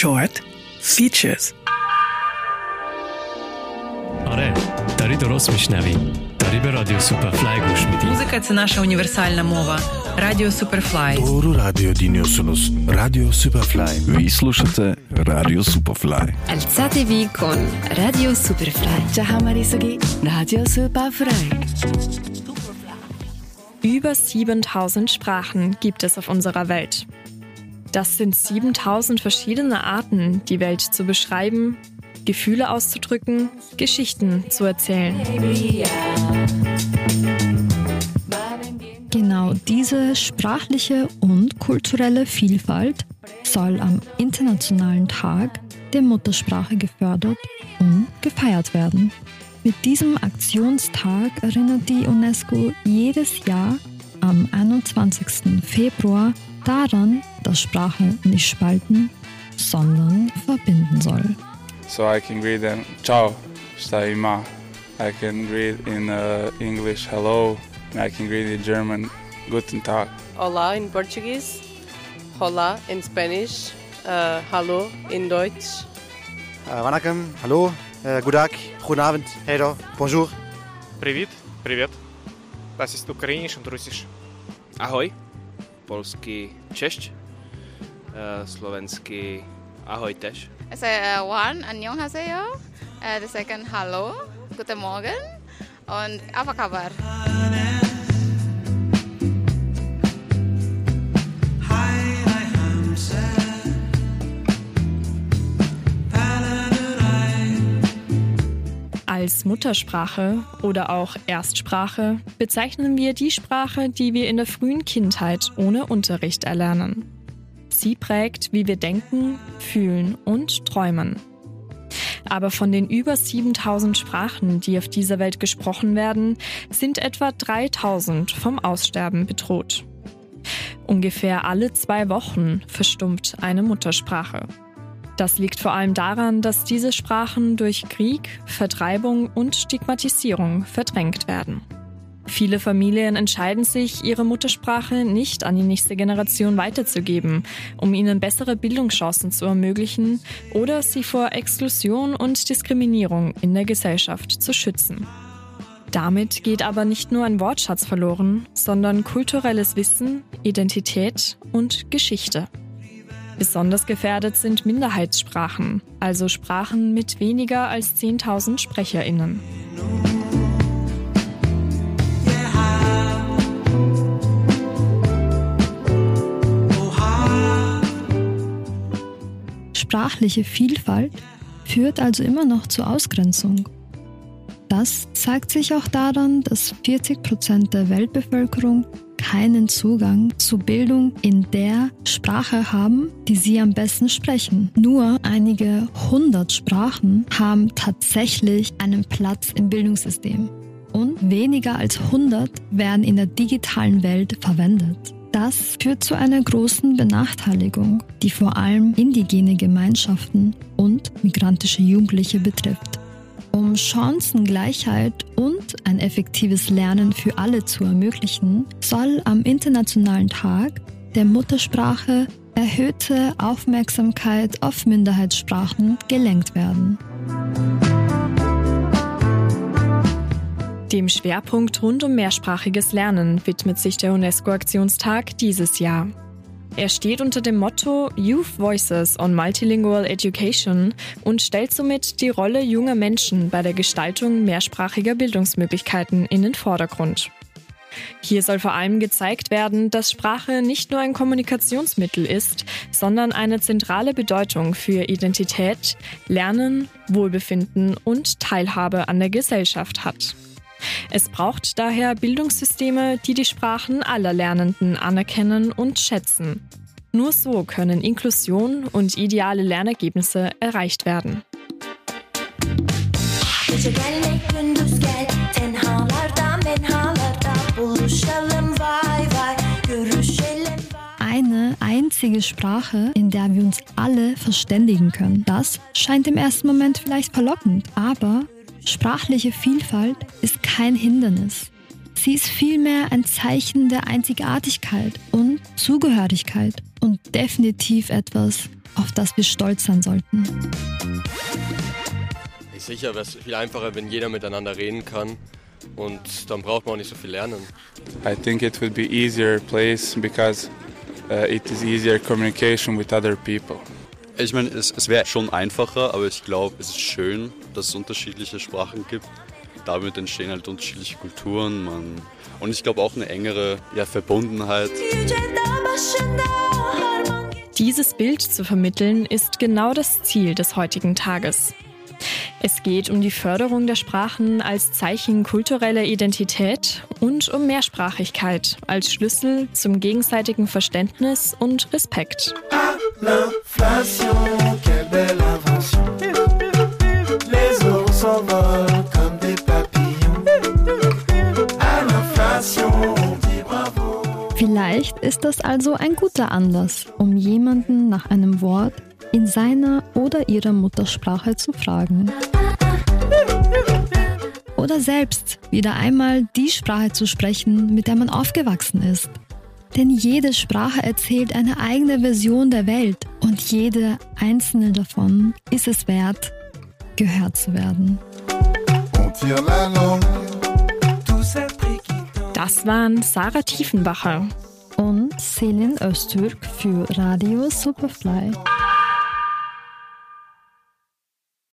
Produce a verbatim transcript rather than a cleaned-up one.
Short Features. Аре, дاری درست میشنوی. داری به رادیو سوپرفلای گوش میدی. Музика – це наша універсальна мова. Радіо Суперфлай. Doğru radyo dinliyorsunuz. Radyo Superfly. Ви слушате Радио Суперфлай. Alzatevi con Radio Superfly. Jahamarisogi Radio Superfly. Über siebentausend Sprachen gibt es auf unserer Welt. Das sind siebentausend verschiedene Arten, die Welt zu beschreiben, Gefühle auszudrücken, Geschichten zu erzählen. Genau diese sprachliche und kulturelle Vielfalt soll am Internationalen Tag der Muttersprache gefördert und gefeiert werden. Mit diesem Aktionstag erinnert die UNESCO jedes Jahr am einundzwanzigsten Februar daran, dass Sprache nicht spalten, sondern verbinden soll. So I can read in Ciao, está ima. I can read in uh, English hello. I can read in German Guten Tag. Hola in Portuguese. Hola in Spanish. Uh, hallo in Deutsch. Uh, Vanakkam, hallo, uh, gudak, goedenavond, hello, bonjour. Привіт, привіт. Das ist ukrainisch und russisch. Ahoj. Polský cześć. Uh, slovenský ahoj tež. I say uh, one, annyeonghaseyo. Uh, the second, hallo, guten Morgen. Und apa kabar? Als Muttersprache oder auch Erstsprache bezeichnen wir die Sprache, die wir in der frühen Kindheit ohne Unterricht erlernen. Sie prägt, wie wir denken, fühlen und träumen. Aber von den über siebentausend Sprachen, die auf dieser Welt gesprochen werden, sind etwa dreitausend vom Aussterben bedroht. Ungefähr alle zwei Wochen verstummt eine Muttersprache. Das liegt vor allem daran, dass diese Sprachen durch Krieg, Vertreibung und Stigmatisierung verdrängt werden. Viele Familien entscheiden sich, ihre Muttersprache nicht an die nächste Generation weiterzugeben, um ihnen bessere Bildungschancen zu ermöglichen oder sie vor Exklusion und Diskriminierung in der Gesellschaft zu schützen. Damit geht aber nicht nur ein Wortschatz verloren, sondern kulturelles Wissen, Identität und Geschichte. Besonders gefährdet sind Minderheitssprachen, also Sprachen mit weniger als zehntausend SprecherInnen. Sprachliche Vielfalt führt also immer noch zur Ausgrenzung. Das zeigt sich auch daran, dass vierzig Prozent der Weltbevölkerung keinen Zugang zu Bildung in der Sprache haben, die sie am besten sprechen. Nur einige hundert Sprachen haben tatsächlich einen Platz im Bildungssystem. Und weniger als hundert werden in der digitalen Welt verwendet. Das führt zu einer großen Benachteiligung, die vor allem indigene Gemeinschaften und migrantische Jugendliche betrifft. Um Chancengleichheit und ein effektives Lernen für alle zu ermöglichen, soll am Internationalen Tag der Muttersprache erhöhte Aufmerksamkeit auf Minderheitssprachen gelenkt werden. Dem Schwerpunkt rund um mehrsprachiges Lernen widmet sich der UNESCO-Aktionstag dieses Jahr. Er steht unter dem Motto Youth Voices on Multilingual Education und stellt somit die Rolle junger Menschen bei der Gestaltung mehrsprachiger Bildungsmöglichkeiten in den Vordergrund. Hier soll vor allem gezeigt werden, dass Sprache nicht nur ein Kommunikationsmittel ist, sondern eine zentrale Bedeutung für Identität, Lernen, Wohlbefinden und Teilhabe an der Gesellschaft hat. Es braucht daher Bildungssysteme, die die Sprachen aller Lernenden anerkennen und schätzen. Nur so können Inklusion und ideale Lernergebnisse erreicht werden. Eine einzige Sprache, in der wir uns alle verständigen können. Das scheint im ersten Moment vielleicht verlockend, aber sprachliche Vielfalt ist kein Hindernis. Sie ist vielmehr ein Zeichen der Einzigartigkeit und Zugehörigkeit und und definitiv etwas, auf das wir stolz sein sollten. Sicher wäre es viel einfacher, wenn jeder miteinander reden kann und dann braucht man auch nicht so viel lernen. I think it would be easier place because uh, it is easier communication with other people. Ich meine, es, es wäre schon einfacher, aber ich glaube, es ist schön, dass es unterschiedliche Sprachen gibt. Damit entstehen halt unterschiedliche Kulturen man, und ich glaube auch eine engere ja, Verbundenheit. Dieses Bild zu vermitteln, ist genau das Ziel des heutigen Tages. Es geht um die Förderung der Sprachen als Zeichen kultureller Identität und um Mehrsprachigkeit als Schlüssel zum gegenseitigen Verständnis und Respekt. Vielleicht ist das also ein guter Anlass, um jemanden nach einem Wort in seiner oder ihrer Muttersprache zu fragen. Oder selbst wieder einmal die Sprache zu sprechen, mit der man aufgewachsen ist. Denn jede Sprache erzählt eine eigene Version der Welt und jede einzelne davon ist es wert, gehört zu werden. Das waren Sarah Tiefenbacher und Selin Öztürk für Radio Superfly.